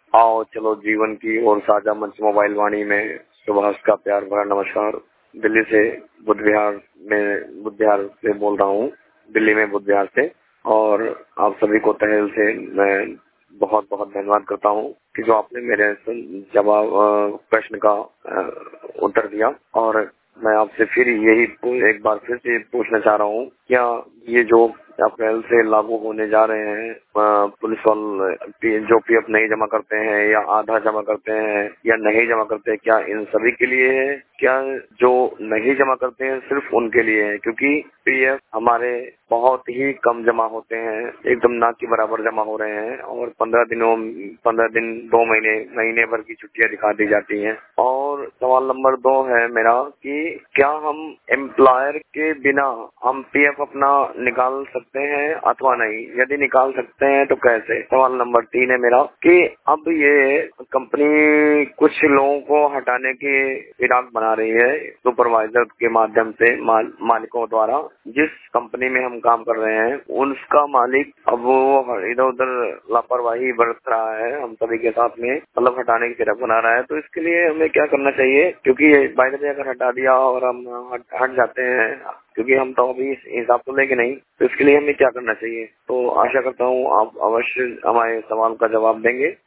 आओ चलो जीवन की और साझा मंच मोबाइल वाणी में सुभाष का प्यार भरा नमस्कार। दिल्ली से बुद्ध विहार से बोल रहा हूँ, दिल्ली में बुद्ध विहार से। और आप सभी को तहे दिल से मैं बहुत बहुत धन्यवाद करता हूँ कि जो आपने मेरे जवाब प्रश्न का उत्तर दिया। और मैं आपसे फिर यही एक बार फिर से पूछना चाह रहा हूँ, क्या ये जो अप्रैल से लागू होने जा रहे हैं, पुलिस वाले जो पीएफ नहीं जमा करते हैं या आधा जमा करते हैं या नहीं जमा करते हैं, क्या इन सभी के लिए है? क्या जो नहीं जमा करते हैं सिर्फ उनके लिए है? क्योंकि पीएफ हमारे बहुत ही कम जमा होते हैं, एकदम ना के बराबर जमा हो रहे हैं। और 15 दिन 2 महीने भर की छुट्टियां दिखा दी जाती हैं। और सवाल नंबर 2 है मेरा कि क्या हम एम्प्लॉयर के बिना हम पीएफ अपना निकाल सकते हैं अथवा नहीं? यदि निकाल सकते हैं तो कैसे? सवाल नंबर 3 है मेरा कि अब ये कंपनी कुछ लोगों को हटाने की फिराक बना रही है सुपरवाइजर के माध्यम से, मालिकों द्वारा। जिस कंपनी में हम काम कर रहे हैं उसका मालिक अब वो इधर उधर लापरवाही बरत रहा है हम सभी के साथ में, मतलब हटाने की फिराक बना रहा है। तो इसके लिए हमें क्या करना चाहिए? क्योंकि बाय द वे अगर हटा दिया और हम हट जाते हैं, क्योंकि हम तो अभी हिसाब तो लेंगे नहीं, तो इसके लिए हमें क्या करना चाहिए? तो आशा करता हूँ आप अवश्य हमारे सवाल का जवाब देंगे।